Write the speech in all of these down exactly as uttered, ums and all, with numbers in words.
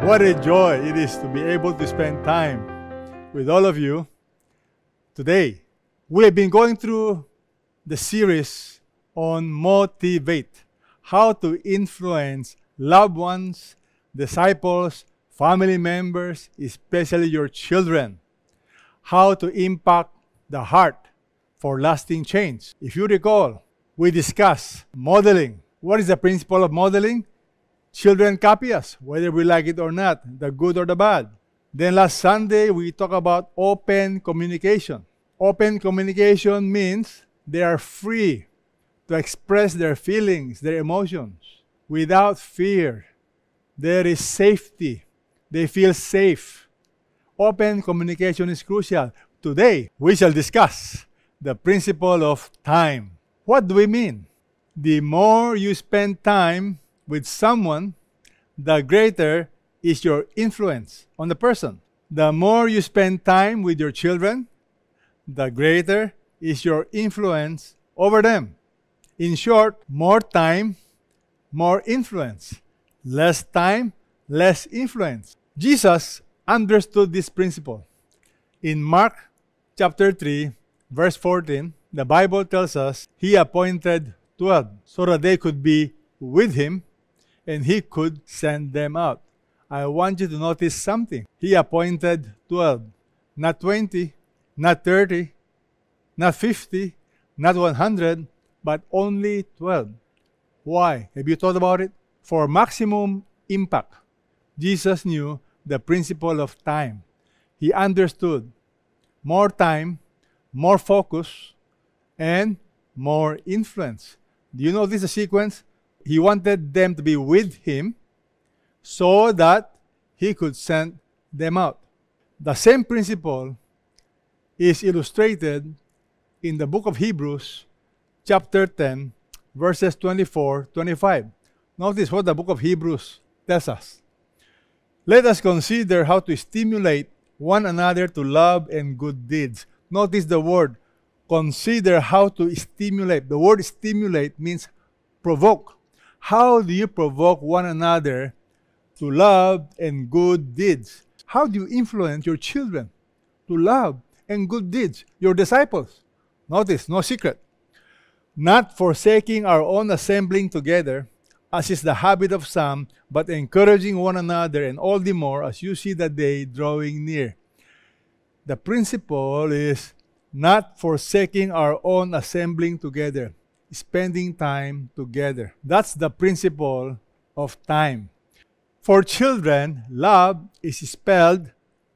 What a joy it is to be able to spend time with all of you today. We have been going through the series on Motivate, how to influence loved ones, disciples, family members, especially your children, how to impact the heart for lasting change. If you recall, we discussed modeling. What is the principle of modeling? Children copy us, whether we like it or not, the good or the bad. Then last Sunday, we talked about open communication. Open communication means they are free to express their feelings, their emotions, without fear. There is safety. They feel safe. Open communication is crucial. Today, we shall discuss the principle of time. What do we mean? The more you spend time with someone, the greater is your influence on the person. The more you spend time with your children, the greater is your influence over them. In short, more time, more influence. Less time, less influence. Jesus understood this principle. In Mark chapter three, verse fourteen, the Bible tells us he appointed twelve so that they could be with him and he could send them out. I want you to notice something. He appointed twelve, not twenty, not thirty, not fifty, not one hundred, but only twelve. Why? Have you thought about it? For maximum impact, Jesus knew the principle of time. He understood more time, more focus, and more influence. Do you know this is a sequence? He wanted them to be with him so that he could send them out. The same principle is illustrated in the book of Hebrews, chapter ten, verses twenty-four to twenty-five. Notice what the book of Hebrews tells us. Let us consider how to stimulate one another to love and good deeds. Notice the word, consider how to stimulate. The word stimulate means provoke. How do you provoke one another to love and good deeds? How do you influence your children to love and good deeds? Your disciples. Notice, no secret. Not forsaking our own assembling together, as is the habit of some, but encouraging one another, and all the more as you see the day drawing near. The principle is not forsaking our own assembling together, spending time together. That's the principle of time. For children, love is spelled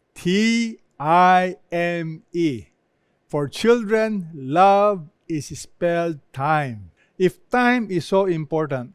T I M E. For children, love is spelled time. If time is so important,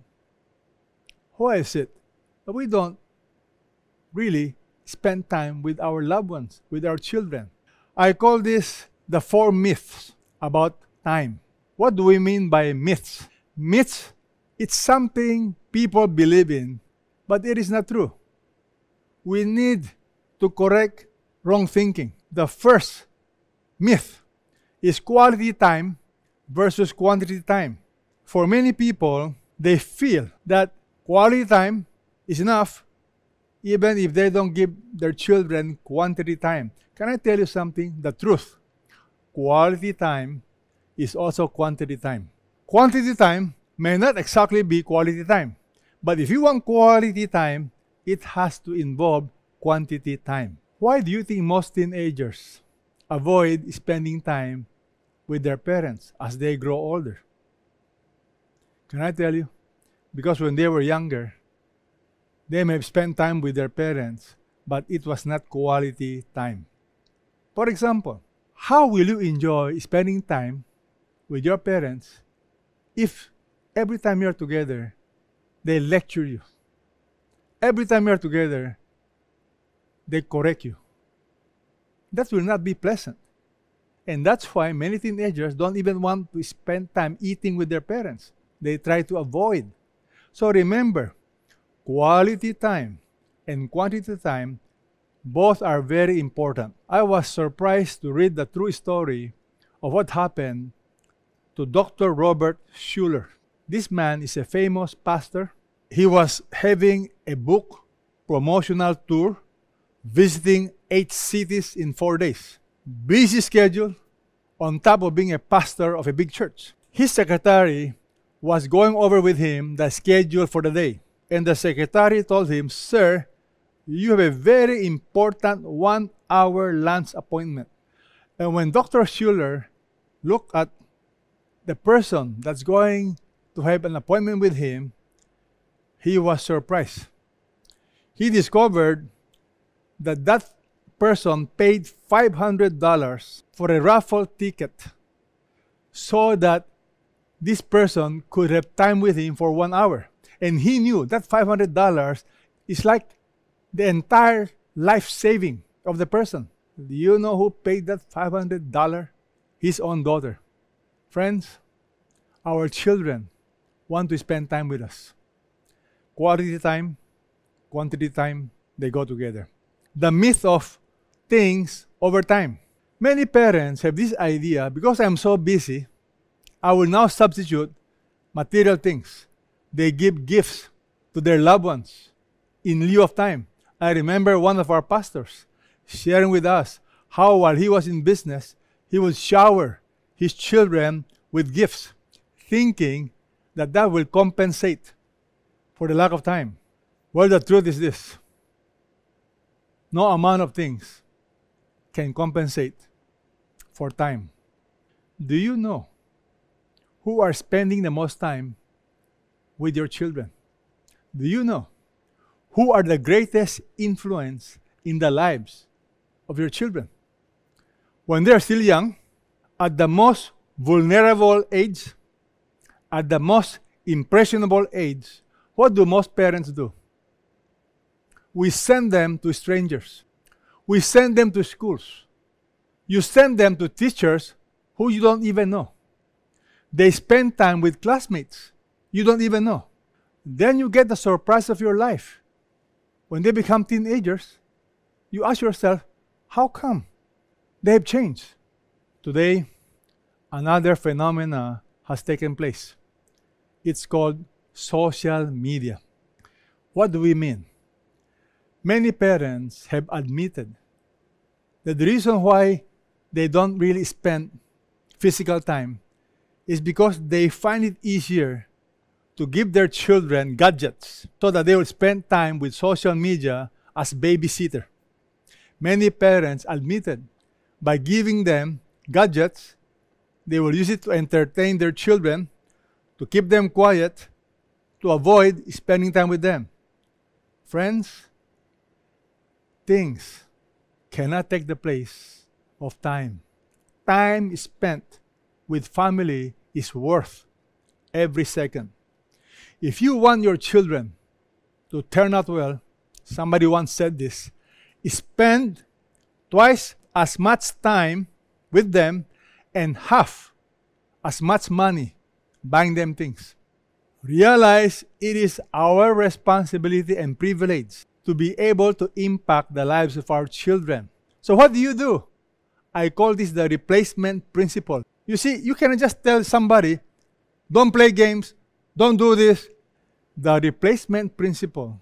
why is it that we don't really spend time with our loved ones, with our children? I call this the four myths about time. What do we mean by myths? Myths, it's something people believe in, but it is not true. We need to correct wrong thinking. The first myth is quality time versus quantity time. For many people, they feel that quality time is enough even if they don't give their children quantity time. Can I tell you something? The truth. Quality time is also quantity time. Quantity time may not exactly be quality time. But if you want quality time, it has to involve quantity time. Why do you think most teenagers avoid spending time with their parents as they grow older? Can I tell you? Because when they were younger, they may have spent time with their parents, but it was not quality time. For example, how will you enjoy spending time with your parents if every time you're together, they lecture you? Every time you're together, they correct you. That will not be pleasant. And that's why many teenagers don't even want to spend time eating with their parents. They try to avoid. So remember, quality time and quantity time, both are very important. I was surprised to read the true story of what happened to Doctor Robert Schuller. This man is a famous pastor. He was having a book promotional tour, visiting eight cities in four days. Busy schedule on top of being a pastor of a big church. His secretary was going over with him the schedule for the day. And the secretary told him, "Sir, you have a very important one-hour lunch appointment." And when Doctor Schuller looked at the person that's going to have an appointment with him, he was surprised. He discovered that that person paid five hundred dollars for a raffle ticket so that this person could have time with him for one hour. And he knew that five hundred dollars is like the entire life saving of the person. Do you know who paid that five hundred dollars? His own daughter. Friends, our children want to spend time with us. Quality time, quantity time, they go together. The myth of things over time. Many parents have this idea, because I'm so busy, I will now substitute material things. They give gifts to their loved ones in lieu of time. I remember one of our pastors sharing with us how while he was in business, he would shower his children with gifts, thinking that that will compensate for the lack of time. Well, the truth is this: no amount of things can compensate for time. Do you know who are spending the most time with your children? Do you know who are the greatest influence in the lives of your children? When they're still young, at the most vulnerable age, at the most impressionable age, what do most parents do? We send them to strangers. We send them to schools. You send them to teachers who you don't even know. They spend time with classmates you don't even know. Then you get the surprise of your life. When they become teenagers, you ask yourself, how come they have changed? Today, another phenomena has taken place. It's called social media. What do we mean? Many parents have admitted that the reason why they don't really spend physical time is because they find it easier to give their children gadgets so that they will spend time with social media as babysitter. Many parents admitted by giving them gadgets, they will use it to entertain their children, to keep them quiet, to avoid spending time with them. Friends, things cannot take the place of time. Time spent with family is worth every second. If you want your children to turn out well, somebody once said this, spend twice as much time with them and half as much money buying them things. Realize it is our responsibility and privilege to be able to impact the lives of our children. So what do you do? I call this the replacement principle. You see, you cannot just tell somebody, don't play games, don't do this. The replacement principle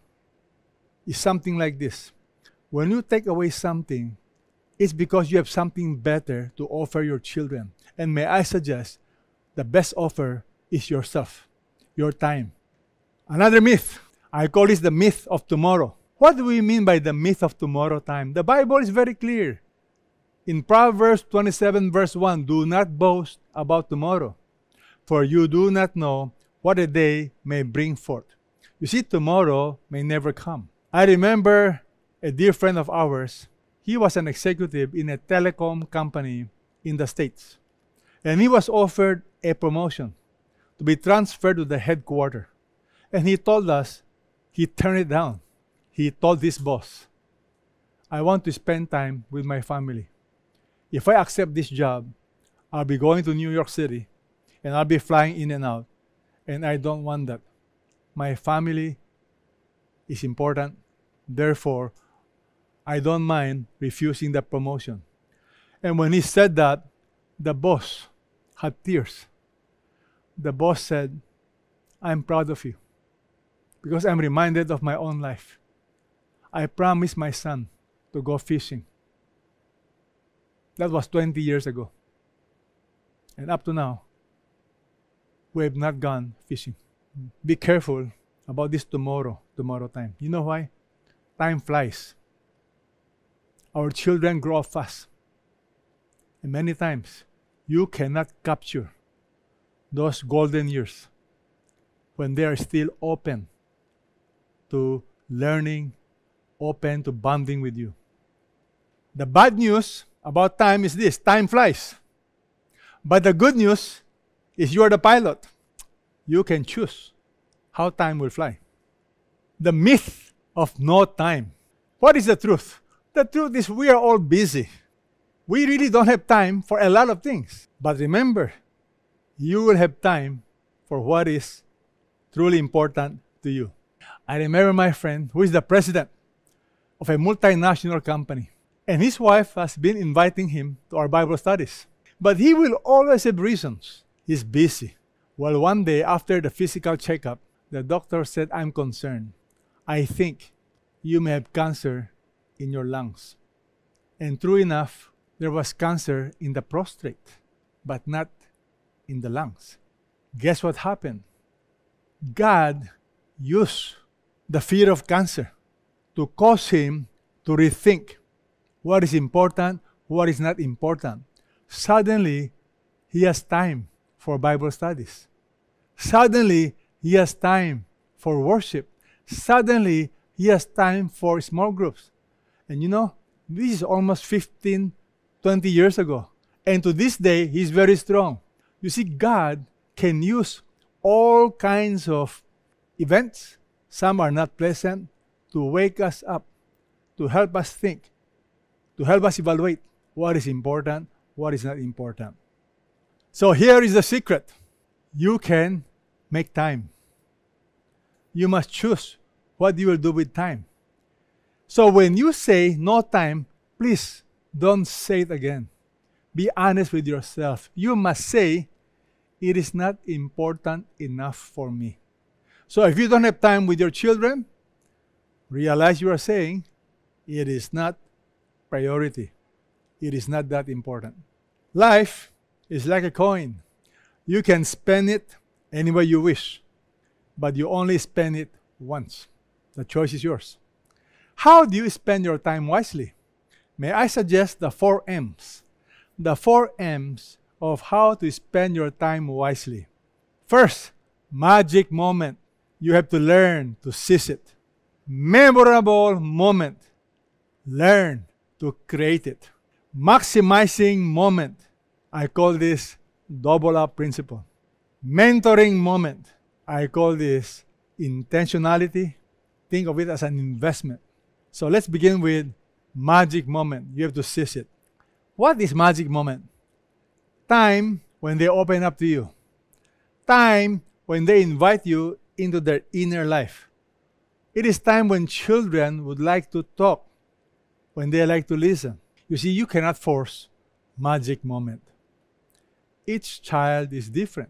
is something like this. When you take away something, it's because you have something better to offer your children. And may I suggest, the best offer is yourself, your time. Another myth, I call this the myth of tomorrow. What do we mean by the myth of tomorrow time? The Bible is very clear. In Proverbs twenty-seven verse one, do not boast about tomorrow, for you do not know what a day may bring forth. You see, tomorrow may never come. I remember a dear friend of ours. He was an executive in a telecom company in the States. And he was offered a promotion to be transferred to the headquarters. And he told us he turned it down. He told his boss, I want to spend time with my family. If I accept this job, I'll be going to New York City and I'll be flying in and out. And I don't want that. My family is important. Therefore, I don't mind refusing the promotion. And when he said that, the boss had tears. The boss said, I'm proud of you because I'm reminded of my own life. I promised my son to go fishing. That was twenty years ago. And up to now, we have not gone fishing. Be careful about this tomorrow, tomorrow time. You know why? Time flies. Our children grow up fast. And many times, you cannot capture those golden years when they are still open to learning, open to bonding with you. The bad news about time is this: time flies. But the good news is you are the pilot. You can choose how time will fly. The myth of no time. What is the truth? The truth is we are all busy. We really don't have time for a lot of things. But remember, you will have time for what is truly important to you. I remember my friend who is the president of a multinational company. And his wife has been inviting him to our Bible studies. But he will always have reasons. He's busy. Well, one day after the physical checkup, the doctor said, "I'm concerned. I think you may have cancer in your lungs." And true enough, there was cancer in the prostate, but not in the lungs. Guess what happened? God used the fear of cancer to cause him to rethink what is important, what is not important. Suddenly, he has time for Bible studies. Suddenly, he has time for worship. Suddenly, he has time for small groups. And you know, this is almost fifteen, twenty years ago. And to this day, he's very strong. You see, God can use all kinds of events, some are not pleasant, to wake us up, to help us think, to help us evaluate what is important, what is not important. So here is the secret. You can make time. You must choose what you will do with time. So when you say no time, please don't say it again. Be honest with yourself. You must say, it is not important enough for me. So if you don't have time with your children, realize you are saying, it is not priority. It is not that important. Life is like a coin. You can spend it any way you wish, but you only spend it once. The choice is yours. How do you spend your time wisely? May I suggest the four M's? The four M's of how to spend your time wisely. First, magic moment. You have to learn to seize it. Memorable moment. Learn to create it. Maximizing moment. I call this double up principle. Mentoring moment. I call this intentionality. Think of it as an investment. So let's begin with magic moment. You have to seize it. What is magic moment? Time when they open up to you. Time when they invite you into their inner life. It is time when children would like to talk, when they like to listen. You see, you cannot force magic moment. Each child is different.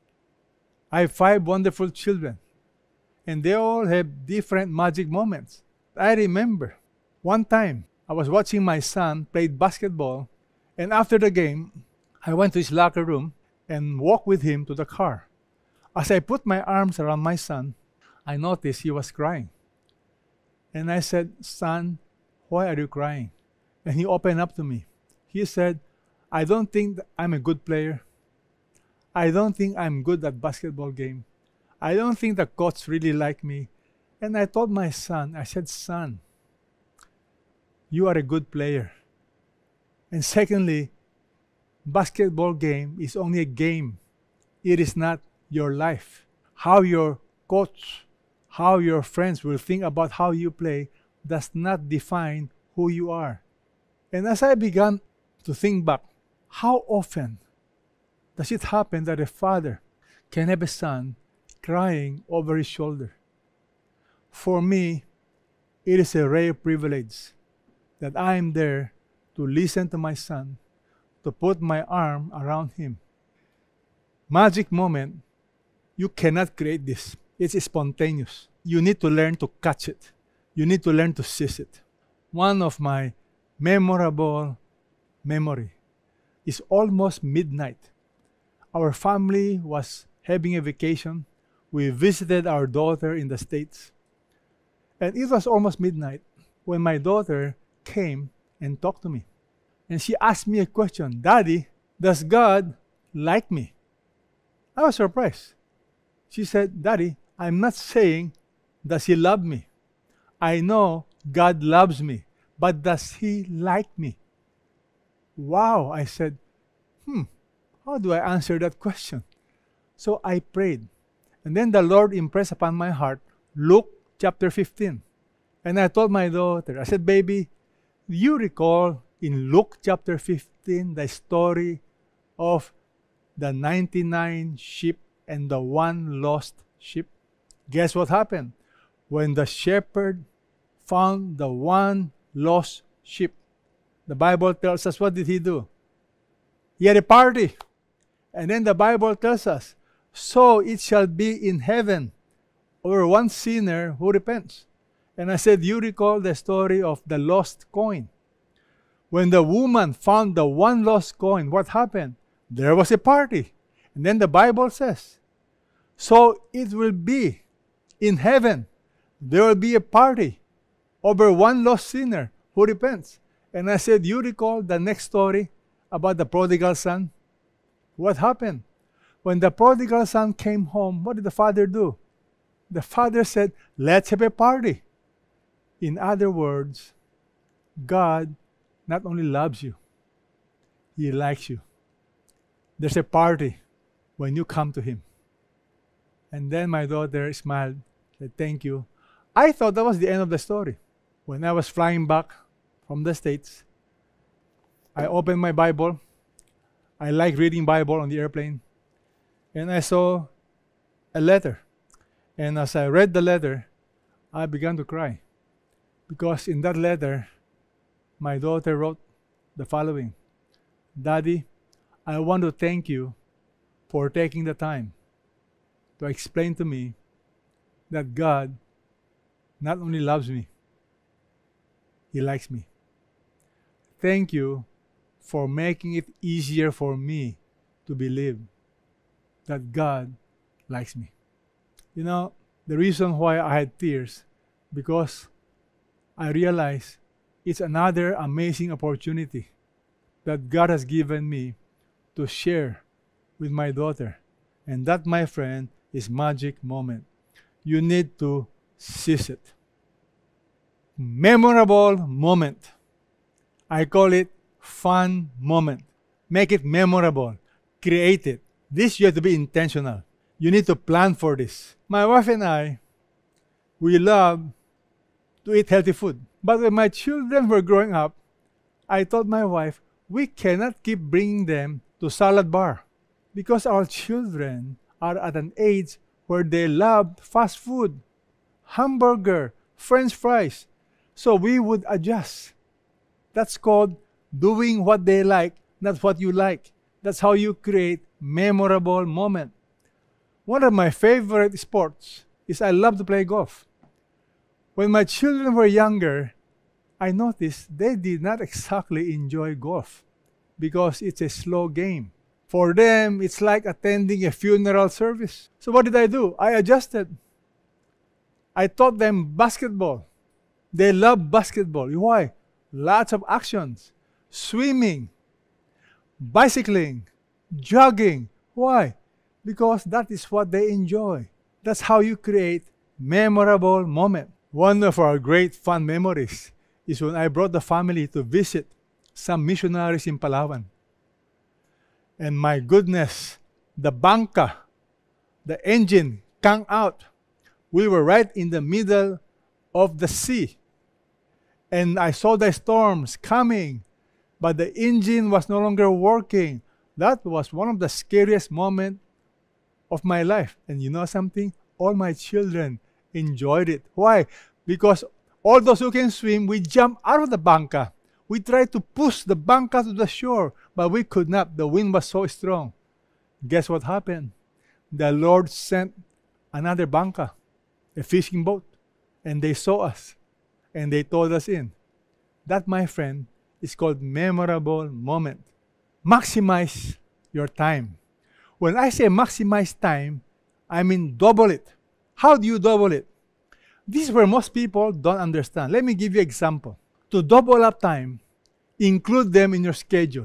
I have five wonderful children, and they all have different magic moments. I remember one time I was watching my son play basketball, and after the game, I went to his locker room and walked with him to the car. As I put my arms around my son, I noticed he was crying. And I said, "Son, why are you crying?" And he opened up to me. He said, "I don't think that I'm a good player. I don't think I'm good at basketball game. I don't think the coach really like me." And I told my son, I said, "Son, you are a good player. And secondly, basketball game is only a game. It is not your life. How your coach, how your friends will think about how you play does not define who you are." And as I began to think back, how often does it happen that a father can have a son crying over his shoulder? For me, it is a rare privilege that I am there to listen to my son, to put my arm around him. Magic moment, you cannot create this. It's spontaneous. You need to learn to catch it. You need to learn to seize it. One of my memorable memory is almost midnight. Our family was having a vacation. We visited our daughter in the States. And it was almost midnight when my daughter came and talked to me. And she asked me a question, "Daddy, does God like me?" I was surprised. She said, "Daddy, I'm not saying, does He love me? I know God loves me, but does He like me?" Wow, I said, hmm, how do I answer that question? So I prayed. And then the Lord impressed upon my heart, Luke chapter fifteen. And I told my daughter, I said, "Baby, do you recall in Luke chapter fifteen the story of the ninety-nine sheep and the one lost sheep?" Guess what happened? When the shepherd found the one lost sheep, the Bible tells us, what did he do? He had a party. And then the Bible tells us, "So it shall be in heaven over one sinner who repents." And I said, you recall the story of the lost coin. When the woman found the one lost coin, what happened? There was a party. And then the Bible says, "So it will be in heaven. There will be a party over one lost sinner who repents." And I said, you recall the next story about the prodigal son? What happened? When the prodigal son came home, what did the father do? The father said, "Let's have a party." In other words, God not only loves you, He likes you. There's a party when you come to Him. And then my daughter smiled, said, "Thank you." I thought that was the end of the story. When I was flying back from the States, I opened my Bible. I like reading Bible on the airplane. And I saw a letter. And as I read the letter, I began to cry. Because in that letter, my daughter wrote the following: "Daddy, I want to thank you for taking the time to explain to me that God not only loves me, He likes me. Thank you for making it easier for me to believe that God likes me." You know, the reason why I had tears, because I realized it's another amazing opportunity that God has given me to share with my daughter. And that, my friend, is magic moment. You need to seize it. Memorable moment. I call it fun moment. Make it memorable. Create it. This you have to be intentional. You need to plan for this. My wife and I, we love to eat healthy food. But when my children were growing up, I told my wife, we cannot keep bringing them to salad bar because our children are at an age where they love fast food, hamburger, French fries. So we would adjust. That's called doing what they like, not what you like. That's how you create memorable moment. One of my favorite sports is I love to play golf. When my children were younger, I noticed they did not exactly enjoy golf because it's a slow game. For them, it's like attending a funeral service. So what did I do? I adjusted. I taught them basketball. They love basketball. Why? Lots of actions. Swimming, bicycling, jogging. Why? Because that is what they enjoy. That's how you create memorable moment. One of our great fun memories is when I brought the family to visit some missionaries in Palawan. And my goodness, the banca, the engine came out. We were right in the middle of the sea. And I saw the storms coming, but the engine was no longer working. That was one of the scariest moments of my life. And you know something? All my children enjoyed it. Why? Because all those who can swim, we jumped out of the banca. We tried to push the banca to the shore, but we could not. The wind was so strong. Guess what happened? The Lord sent another banca, a fishing boat, and they saw us. and they told us in. That, my friend, is called memorable moment. Maximize your time. When I say maximize time, I mean double it. How do you double it? This is where most people don't understand. Let me give you an example. To double up time, include them in your schedule.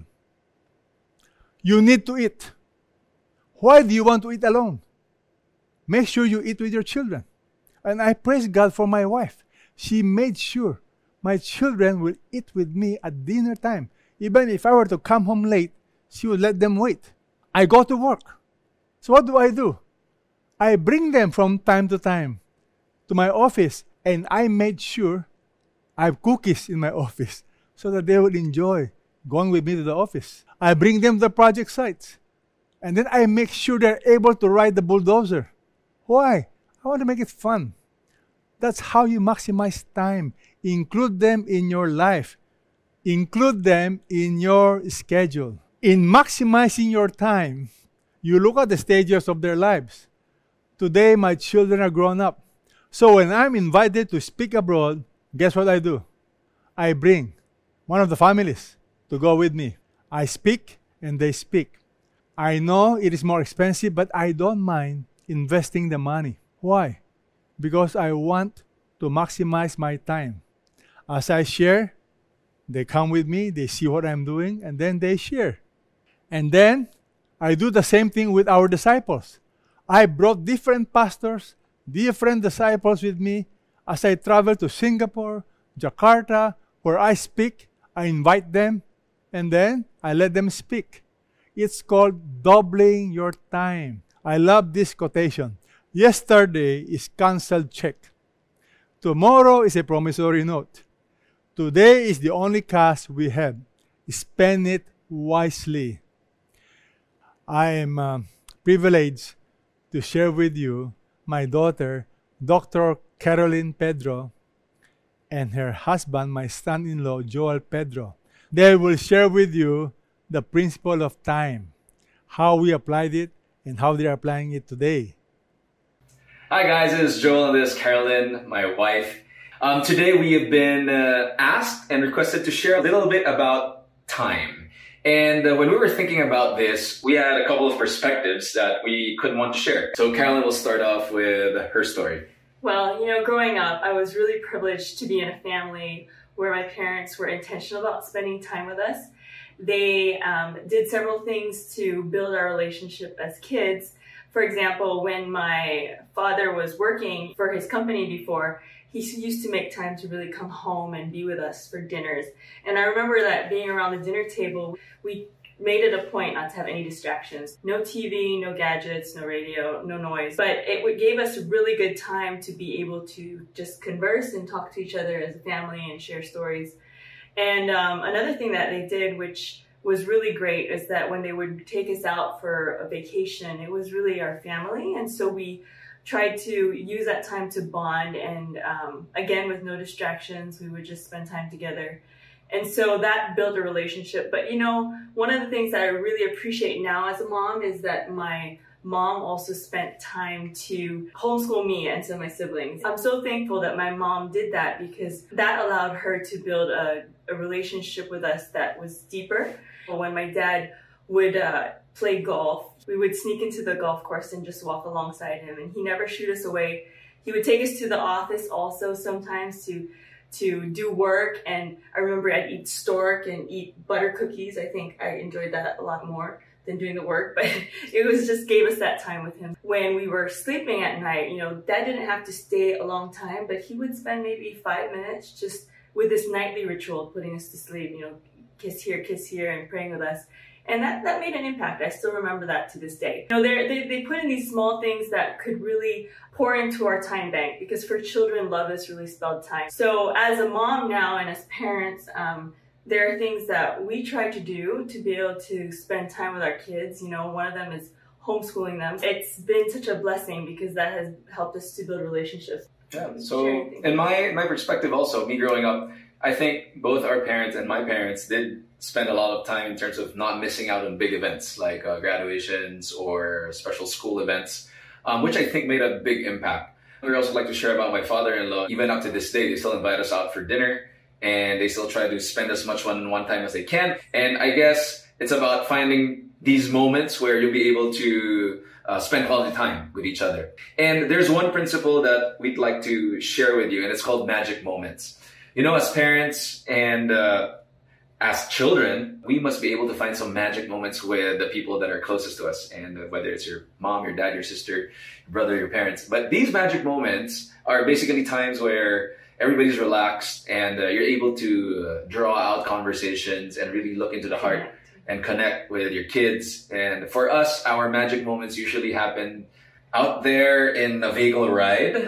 You need to eat. Why do you want to eat alone? Make sure you eat with your children. And I praise God for my wife. She made sure my children will eat with me at dinner time. Even if I were to come home late, she would let them wait. I go to work. So what do I do? I bring them from time to time to my office, and I made sure I have cookies in my office so that they will enjoy going with me to the office. I bring them to the project sites, and then I make sure they're able to ride the bulldozer. Why? I want to make it fun. That's how you maximize time. Include them in your life. Include them in your schedule. In maximizing your time, you look at the stages of their lives. Today, my children are grown up. So when I'm invited to speak abroad, guess what I do? I bring one of the families to go with me. I speak and they speak. I know it is more expensive, but I don't mind investing the money. Why? Because I want to maximize my time. As I share, they come with me, they see what I'm doing, and then they share. And then I do the same thing with our disciples. I brought different pastors, different disciples with me as I travel to Singapore, Jakarta, where I speak. I invite them, and then I let them speak. It's called doubling your time. I love this quotation. Yesterday is canceled check. Tomorrow is a promissory note. Today is the only cash we have. Spend it wisely. I am uh, privileged to share with you my daughter, Doctor Caroline Pedro, and her husband, my son-in-law, Joel Pedro. They will share with you the principle of time, how we applied it, and how they are applying it today. Hi guys, it is Joel and this is Caroline, my wife. Um, today we have been uh, asked and requested to share a little bit about time. And uh, when we were thinking about this, we had a couple of perspectives that we couldn't want to share. So Caroline will start off with her story. Well, you know, growing up, I was really privileged to be in a family where my parents were intentional about spending time with us. They um, did several things to build our relationship as kids. For example, when my father was working for his company before, he used to make time to really come home and be with us for dinners. And I remember that being around the dinner table, we made it a point not to have any distractions. No T V, no gadgets, no radio, no noise. But it gave us a really good time to be able to just converse and talk to each other as a family and share stories. And um, another thing that they did, which was really great, is that when they would take us out for a vacation, it was really our family. And so we tried to use that time to bond, and um, again, with no distractions, we would just spend time together. And so that built a relationship. But you know, one of the things that I really appreciate now as a mom is that my mom also spent time to homeschool me and some of my siblings. I'm so thankful that my mom did that, because that allowed her to build a, a relationship with us that was deeper. When my dad would uh, play golf, we would sneak into the golf course and just walk alongside him, and he never shooed us away. He would take us to the office also sometimes to to do work, and I remember I'd eat stork and eat butter cookies. I think I enjoyed that a lot more than doing the work, but it was just gave us that time with him. When we were sleeping at night, you know, Dad didn't have to stay a long time, but he would spend maybe five minutes just with this nightly ritual, putting us to sleep, you know, kiss here, kiss here, and praying with us. And that, that made an impact. I still remember that to this day. You know, they they put in these small things that could really pour into our time bank, because for children, love is really spelled time. So as a mom now and as parents, um, there are things that we try to do to be able to spend time with our kids. You know, one of them is homeschooling them. It's been such a blessing because that has helped us to build relationships. Yeah, so in my, my perspective also, me growing up, I think both our parents and my parents did spend a lot of time in terms of not missing out on big events like uh, graduations or special school events, um, which I think made a big impact. We also like to share about my father-in-law. Even up to this day, they still invite us out for dinner, and they still try to spend as much one-on-one time as they can. And I guess it's about finding these moments where you'll be able to uh, spend quality time with each other. And there's one principle that we'd like to share with you, and it's called magic moments. You know, as parents and uh, as children, we must be able to find some magic moments with the people that are closest to us, and uh, whether it's your mom, your dad, your sister, your brother, your parents. But these magic moments are basically times where everybody's relaxed and uh, you're able to uh, draw out conversations and really look into the heart and connect with your kids. And for us, our magic moments usually happen out there in a vehicle ride,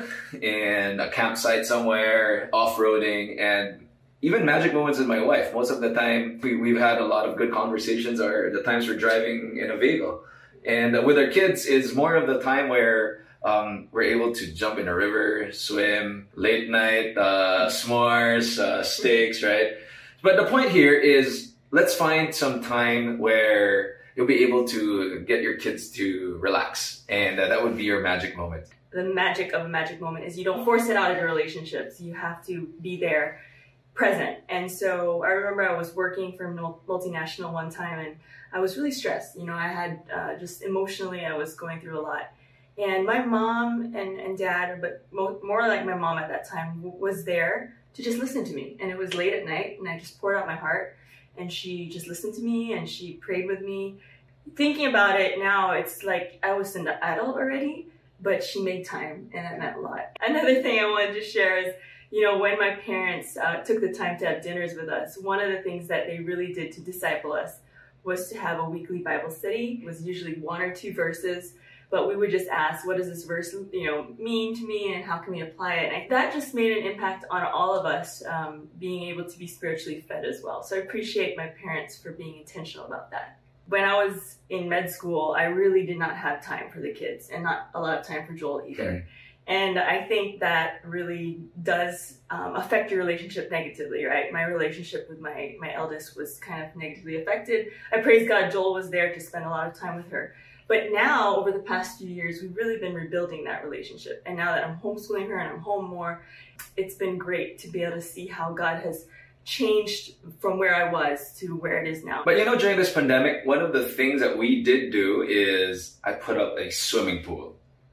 in a campsite somewhere, off-roading, and even magic moments with my wife. Most of the time, we, we've had a lot of good conversations are the times we're driving in a vehicle. And uh, with our kids, it's more of the time where um, we're able to jump in a river, swim, late night, uh, s'mores, uh, steaks, right? But the point here is, let's find some time where you'll be able to get your kids to relax. And uh, that would be your magic moment. The magic of a magic moment is you don't force it out of your relationships. You have to be there, present. And so I remember I was working for a multinational one time, and I was really stressed. You know, I had uh, just emotionally, I was going through a lot. And my mom and, and dad, but mo- more like my mom at that time, w- was there to just listen to me. And it was late at night, and I just poured out my heart. And she just listened to me, and she prayed with me. Thinking about it now, it's like I was an adult already, but she made time, and that meant a lot. Another thing I wanted to share is, you know, when my parents uh, took the time to have dinners with us, one of the things that they really did to disciple us was to have a weekly Bible study. It was usually one or two verses, but we would just ask, what does this verse, you know, mean to me, and how can we apply it? And I, that just made an impact on all of us, um, being able to be spiritually fed as well. So I appreciate my parents for being intentional about that. When I was in med school, I really did not have time for the kids, and not a lot of time for Joel either. Mm-hmm. And I think that really does um, affect your relationship negatively, right? My relationship with my, my eldest was kind of negatively affected. I praise God Joel was there to spend a lot of time with her. But now, over the past few years, we've really been rebuilding that relationship. And now that I'm homeschooling her and I'm home more, it's been great to be able to see how God has changed from where I was to where it is now. But you know, during this pandemic, one of the things that we did do is I put up a swimming pool.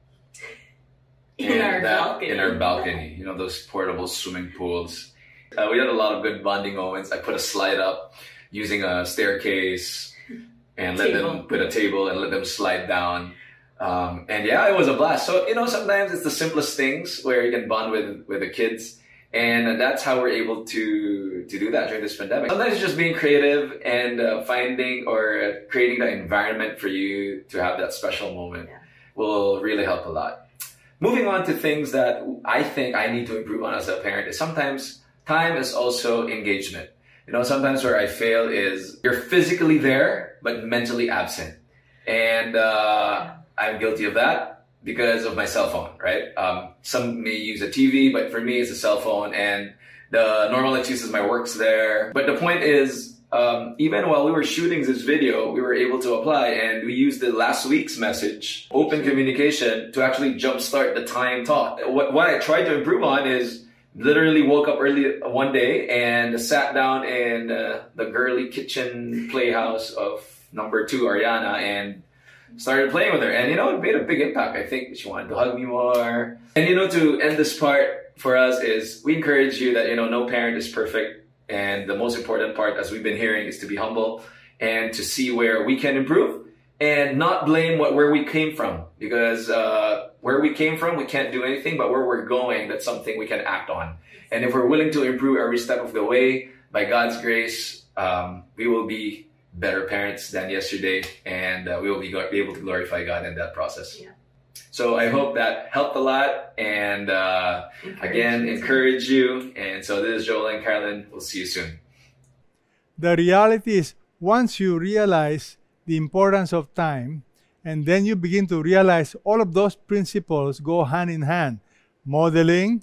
In our that, balcony. In our balcony, you know, those portable swimming pools. Uh, we had a lot of good bonding moments. I put a slide up using a staircase and let table. them put a table and let them slide down. Um, and yeah, it was a blast. So, you know, sometimes it's the simplest things where you can bond with, with the kids. And that's how we're able to, to do that during this pandemic. Sometimes it's just being creative and uh, finding or creating that environment for you to have that special moment yeah. will really help a lot. Moving on to things that I think I need to improve on as a parent is sometimes time is also engagement. You know, sometimes where I fail is you're physically there, but mentally absent. And uh, I'm guilty of that because of my cell phone, right? Um, some may use a T V, but for me, it's a cell phone. And the normal excuse is my work's there. But the point is, Um, even while we were shooting this video, we were able to apply, and we used the last week's message, open communication, to actually jumpstart the time talk. What, what I tried to improve on is literally woke up early one day and sat down in uh, the girly kitchen playhouse of number two, Ariana, and started playing with her. And, you know, it made a big impact. I think she wanted to hug me more. And, you know, to end this part for us is we encourage you that, you know, no parent is perfect. And the most important part, as we've been hearing, is to be humble and to see where we can improve and not blame what where we came from. Because uh, where we came from, we can't do anything, but where we're going, that's something we can act on. And if we're willing to improve every step of the way, by God's grace, um, we will be better parents than yesterday, and uh, we will be, be able to glorify God in that process. Yeah. So I hope that helped a lot, and uh, encourage again, you. encourage you. And so this is Joel and Carolyn. We'll see you soon. The reality is, once you realize the importance of time, and then you begin to realize all of those principles go hand in hand. Modeling,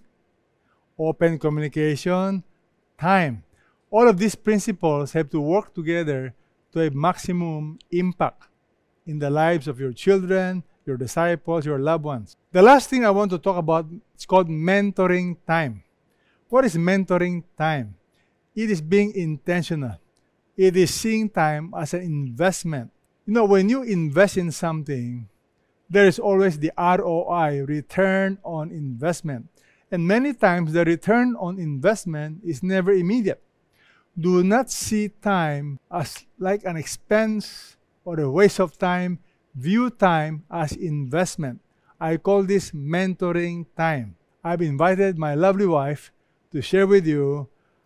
open communication, time. All of these principles have to work together to have maximum impact in the lives of your children, your disciples, your loved ones. The last thing I want to talk about is called mentoring time. What is mentoring time? It is being intentional. It is seeing time as an investment. You know, when you invest in something, there is always the R O I, return on investment. And many times the return on investment is never immediate. Do not see time as like an expense or a waste of time. View time as investment. I call this mentoring time. I've invited my lovely wife to share with you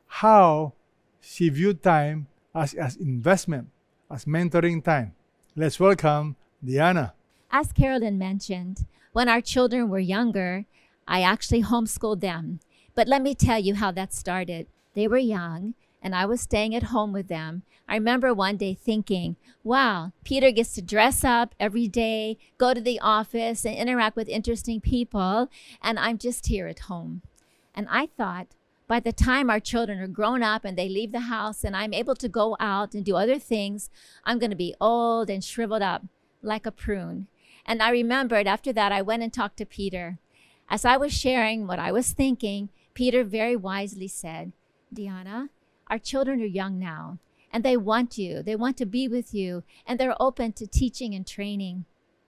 how she viewed time as, as investment, as mentoring time. Let's welcome Diana. As Carolyn mentioned, when our children were younger, I actually homeschooled them. But let me tell you how that started. They were young, and I was staying at home with them. I remember one day thinking, wow, Peter gets to dress up every day, go to the office, and interact with interesting people, and I'm just here at home. And I thought, by the time our children are grown up and they leave the house and I'm able to go out and do other things, I'm going to be old and shriveled up like a prune. And I remembered after that, I went and talked to Peter. As I was sharing what I was thinking, Peter very wisely said, Diana, our children are young now, and they want you. They want to be with you, and they're open to teaching and training.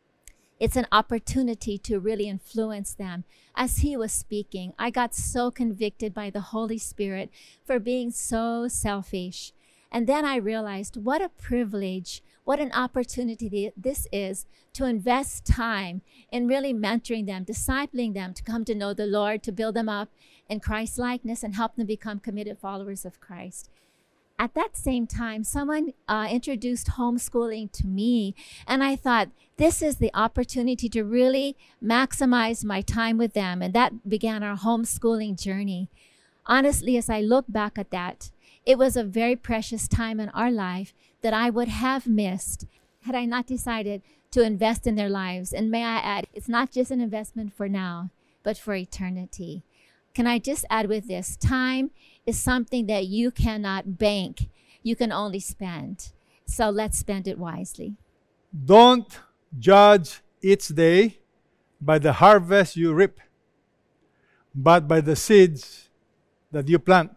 It's an opportunity to really influence them. As he was speaking, I got so convicted by the Holy Spirit for being so selfish. And then I realized what a privilege, what an opportunity this is to invest time in really mentoring them, discipling them to come to know the Lord, to build them up in Christ's likeness and help them become committed followers of Christ. At that same time, someone uh, introduced homeschooling to me, and I thought, this is the opportunity to really maximize my time with them, and that began our homeschooling journey. Honestly, as I look back at that, it was a very precious time in our life that I would have missed had I not decided to invest in their lives. And may I add, it's not just an investment for now, but for eternity. Can I just add with this? Time is something that you cannot bank. You can only spend. So let's spend it wisely. Don't judge each day by the harvest you reap, but by the seeds that you plant.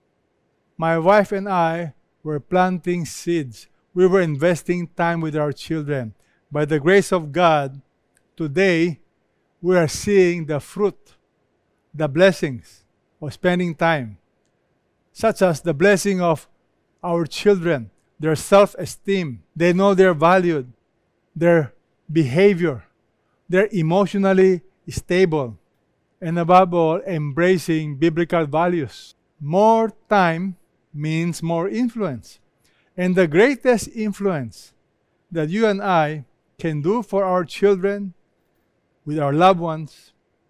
My wife and I were planting seeds. We were investing time with our children. By the grace of God, today we are seeing the fruit, the blessings of spending time, such as the blessing of our children, their self-esteem. They know they're valued, their behavior, they're emotionally stable, and above all, embracing biblical values. More time means more influence. And the greatest influence that you and I can do for our children, with our loved ones,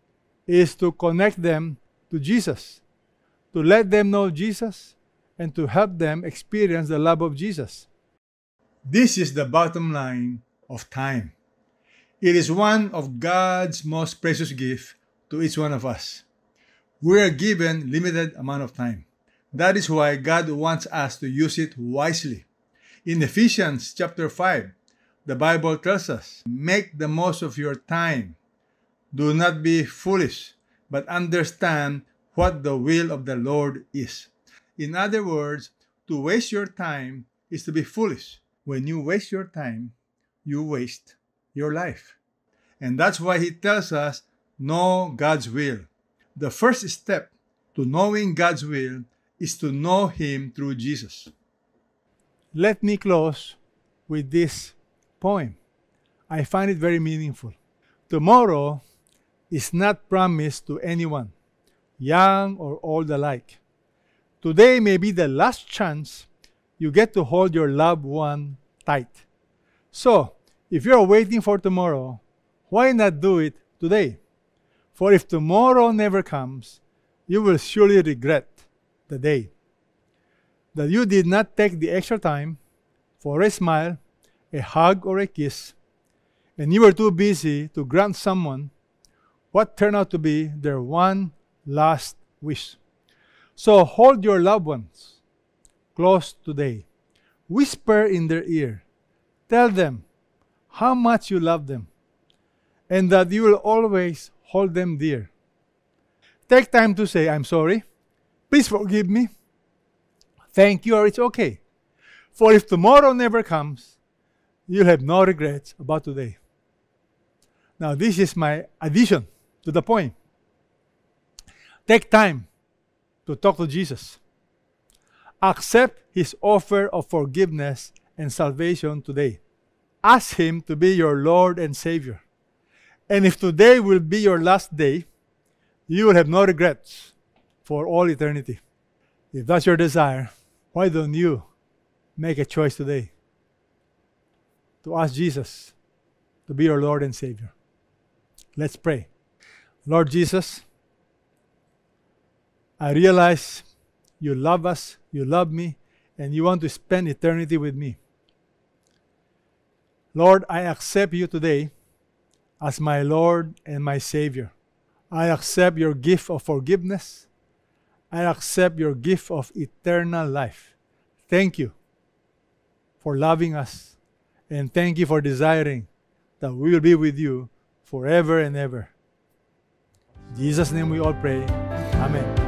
is to connect them to Jesus, to let them know Jesus, and to help them experience the love of Jesus. This is the bottom line of time. It is one of God's most precious gifts to each one of us. We are given limited amount of time. That is why God wants us to use it wisely. In Ephesians chapter five, the Bible tells us, make the most of your time. Do not be foolish, but understand what the will of the Lord is. In other words, to waste your time is to be foolish. When you waste your time, you waste your life. And that's why he tells us, know God's will. The first step to knowing God's will is to know Him through Jesus. Let me close with this poem. I find it very meaningful. Tomorrow is not promised to anyone, young or old alike. Today may be the last chance you get to hold your loved one tight. So, if you're waiting for tomorrow, why not do it today? For if tomorrow never comes, you will surely regret the day that you did not take the extra time for a smile, a hug, or a kiss, and you were too busy to grant someone what turned out to be their one last wish. So hold your loved ones close today. Whisper in their ear. Tell them how much you love them. and that you will always hold them dear. Take time to say, I'm sorry. Please forgive me. Thank you, or it's okay. For if tomorrow never comes, you'll have no regrets about today. Now, this is my addition to the point. Take time to talk to Jesus. Accept His offer of forgiveness and salvation today. Ask Him to be your Lord and Savior. And if today will be your last day, you will have no regrets for all eternity. If that's your desire, why don't you make a choice today to ask Jesus to be your Lord and Savior? Let's pray. Lord Jesus, I realize you love us, you love me, and you want to spend eternity with me. Lord, I accept you today as my Lord and my Savior. I accept your gift of forgiveness. I accept your gift of eternal life. Thank you for loving us, and thank you for desiring that we will be with you forever and ever. In Jesus' name we all pray. Amen.